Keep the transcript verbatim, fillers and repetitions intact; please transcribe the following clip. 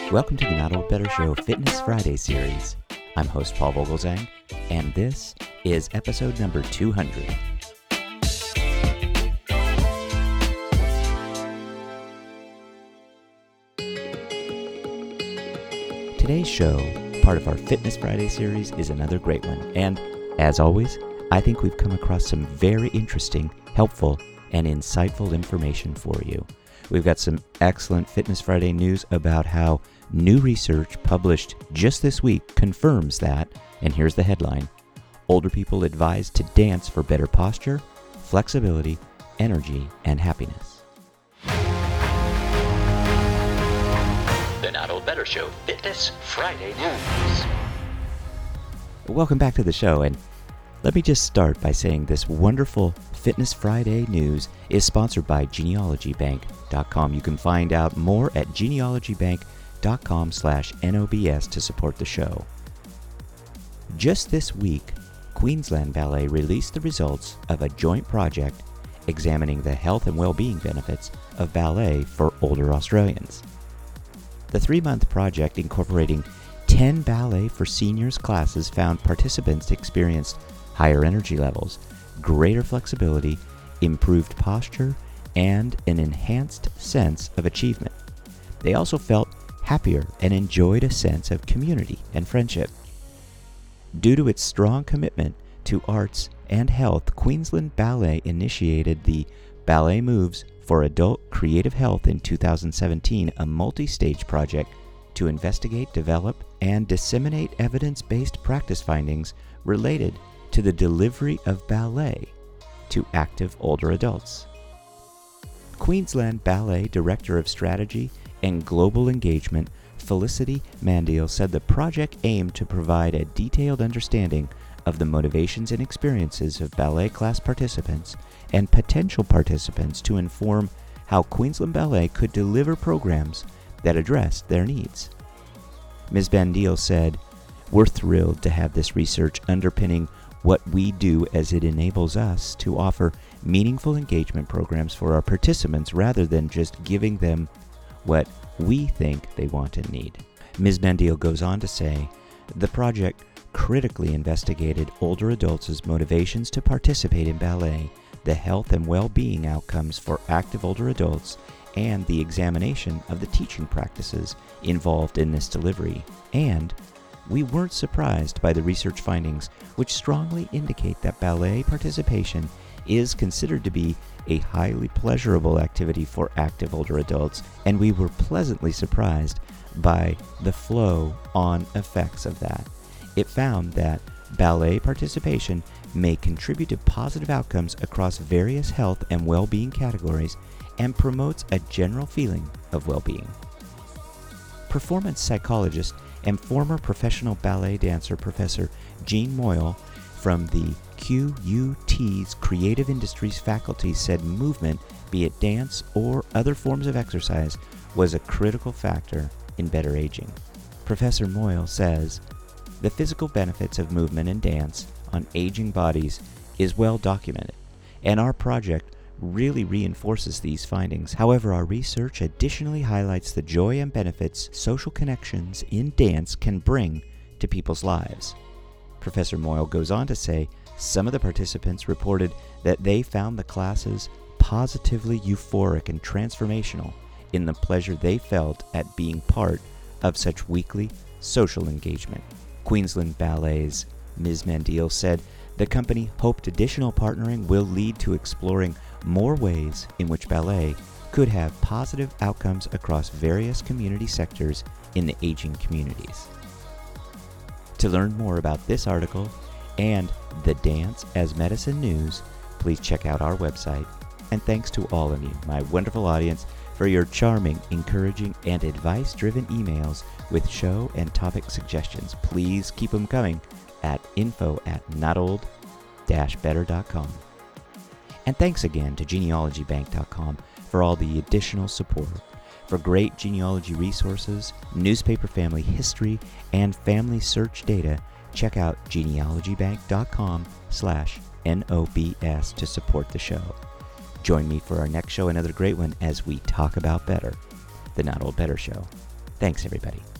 Welcome to the Not Old Better Show Fitness Friday series. I'm host Paul Vogelzang, and this is episode number two hundred. Today's show, part of our Fitness Friday series, is another great one. And as always, I think we've come across some very interesting, helpful, and insightful information for you. We've got some excellent Fitness Friday news about how new research published just this week confirms that, and here's the headline: older people advised to dance for better posture, flexibility, energy, and happiness. The Not Old Better Show Fitness Friday News. Welcome back to the show, and let me just start by saying this wonderful Fitness Friday news is sponsored by genealogy bank dot com. You can find out more at genealogy bank dot com slash N O B S to support the show. Just this week, Queensland Ballet released the results of a joint project examining the health and well-being benefits of ballet for older Australians. The three-month project, incorporating ten Ballet for Seniors classes, found participants experienced higher energy levels, greater flexibility, improved posture, and an enhanced sense of achievement. They also felt happier and enjoyed a sense of community and friendship. Due to its strong commitment to arts and health, Queensland Ballet initiated the Ballet Moves for Adult Creative Health in two thousand seventeen, a multi-stage project to investigate, develop, and disseminate evidence-based practice findings related to the delivery of ballet to active older adults. Queensland Ballet Director of Strategy and Global Engagement, Felicity Mandiel, said the project aimed to provide a detailed understanding of the motivations and experiences of ballet class participants and potential participants to inform how Queensland Ballet could deliver programs that addressed their needs. Miz Mandiel said, "We're thrilled to have this research underpinning what we do, as it enables us to offer meaningful engagement programs for our participants rather than just giving them what we think they want and need." Miz Mandiel goes on to say, the project critically investigated older adults' motivations to participate in ballet, the health and well-being outcomes for active older adults, and the examination of the teaching practices involved in this delivery. And we weren't surprised by the research findings, which strongly indicate that ballet participation is considered to be a highly pleasurable activity for active older adults, and we were pleasantly surprised by the flow-on effects of that. It found that ballet participation may contribute to positive outcomes across various health and well-being categories and promotes a general feeling of well-being. Performance psychologist and former professional ballet dancer Professor Jean Moyle from the Q U T's Creative Industries faculty said movement, be it dance or other forms of exercise, was a critical factor in better aging. Professor Moyle says, the physical benefits of movement and dance on aging bodies is well documented, and our project really reinforces these findings. However, our research additionally highlights the joy and benefits social connections in dance can bring to people's lives. Professor Moyle goes on to say, some of the participants reported that they found the classes positively euphoric and transformational in the pleasure they felt at being part of such weekly social engagement. Queensland Ballet's Miz Mandiel said the company hoped additional partnering will lead to exploring more ways in which ballet could have positive outcomes across various community sectors in the aging communities. To learn more about this article and the Dance as Medicine news, please check out our website. And thanks to all of you, my wonderful audience, for your charming, encouraging, and advice-driven emails with show and topic suggestions. Please keep them coming at info at not old dash better dot com. And thanks again to genealogy bank dot com for all the additional support. For great genealogy resources, newspaper family history, and family search data, check out genealogy bank dot com slash N O B S to support the show. Join me for our next show, another great one, as we talk about better, the Not Old Better Show. Thanks, everybody.